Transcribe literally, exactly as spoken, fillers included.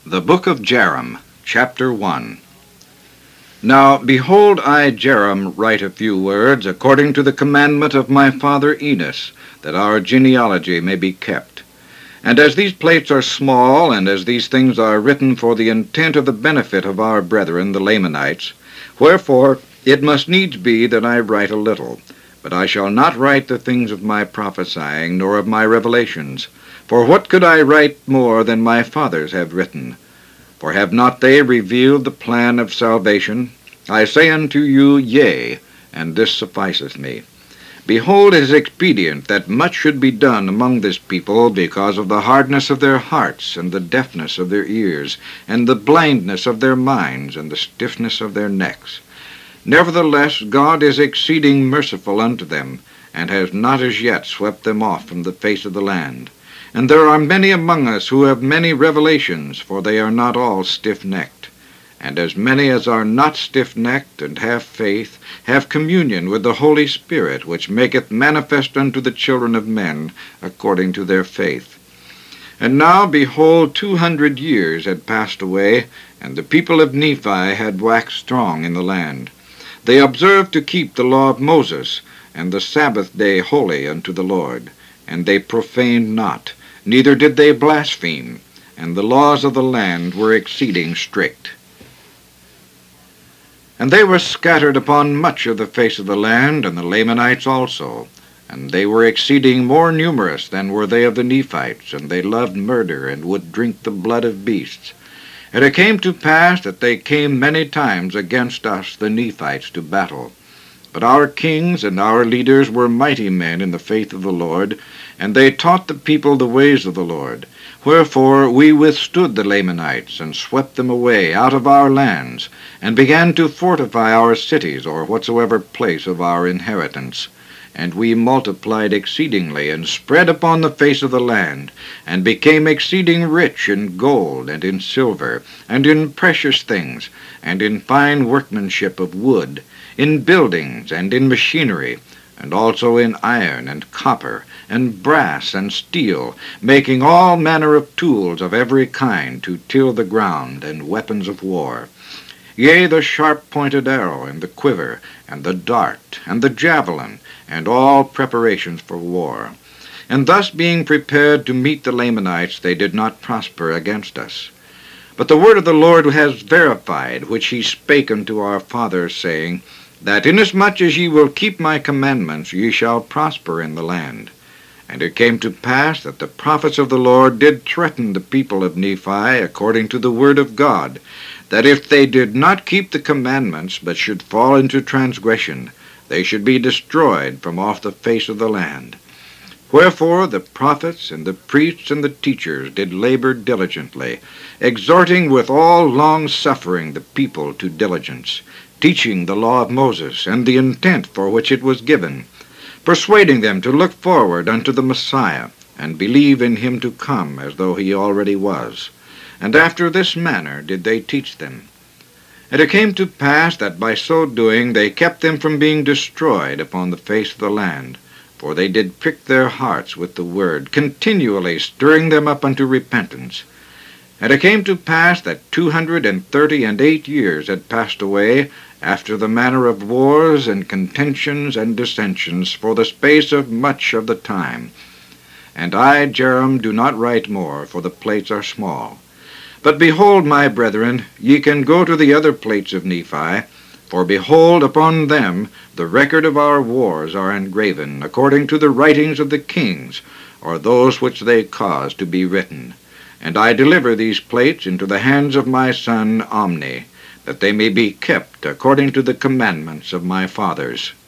The Book of Jarom, Chapter one. Now, behold, I, Jarom, write a few words according to the commandment of my father Enos, that our genealogy may be kept. And as these plates are small, and as these things are written for the intent of the benefit of our brethren the Lamanites, wherefore it must needs be that I write a little. But I shall not write the things of my prophesying, nor of my revelations. For what could I write more than my fathers have written? For have not they revealed the plan of salvation? I say unto you, Yea, and this sufficeth me. Behold, it is expedient that much should be done among this people, because of the hardness of their hearts, and the deafness of their ears, and the blindness of their minds, and the stiffness of their necks. Nevertheless, God is exceeding merciful unto them, and has not as yet swept them off from the face of the land. And there are many among us who have many revelations, for they are not all stiff-necked. And as many as are not stiff-necked, and have faith, have communion with the Holy Spirit, which maketh manifest unto the children of men, according to their faith. And now, behold, two hundred years had passed away, and the people of Nephi had waxed strong in the land. They observed to keep the law of Moses, and the Sabbath day holy unto the Lord. And they profaned not, neither did they blaspheme, and the laws of the land were exceeding strict. And they were scattered upon much of the face of the land, and the Lamanites also. And they were exceeding more numerous than were they of the Nephites, and they loved murder, and would drink the blood of beasts. And it came to pass that they came many times against us, the Nephites, to battle. But our kings and our leaders were mighty men in the faith of the Lord, and they taught the people the ways of the Lord. Wherefore we withstood the Lamanites, and swept them away out of our lands, and began to fortify our cities, or whatsoever place of our inheritance. And we multiplied exceedingly, and spread upon the face of the land, and became exceeding rich in gold, and in silver, and in precious things, and in fine workmanship of wood, in buildings, and in machinery, and also in iron, and copper, and brass, and steel, making all manner of tools of every kind to till the ground, and weapons of war. Yea, the sharp-pointed arrow, and the quiver, and the dart, and the javelin, and all preparations for war. And thus being prepared to meet the Lamanites, they did not prosper against us. But the word of the Lord has verified, which he spake unto our fathers, saying, that inasmuch as ye will keep my commandments, ye shall prosper in the land. And it came to pass that the prophets of the Lord did threaten the people of Nephi, according to the word of God, that if they did not keep the commandments, but should fall into transgression, they should be destroyed from off the face of the land. Wherefore the prophets and the priests and the teachers did labor diligently, exhorting with all long-suffering the people to diligence, teaching the law of Moses, and the intent for which it was given, persuading them to look forward unto the Messiah, and believe in him to come, as though he already was. And after this manner did they teach them. And it came to pass that by so doing they kept them from being destroyed upon the face of the land, for they did prick their hearts with the word, continually stirring them up unto repentance. And it came to pass that two hundred and thirty and eight years had passed away, after the manner of wars and contentions and dissensions, for the space of much of the time. And I, Jarom, do not write more, for the plates are small. But behold, my brethren, ye can go to the other plates of Nephi, for behold, upon them the record of our wars are engraven, according to the writings of the kings, or those which they caused to be written. And I deliver these plates into the hands of my son Omni, that they may be kept according to the commandments of my fathers.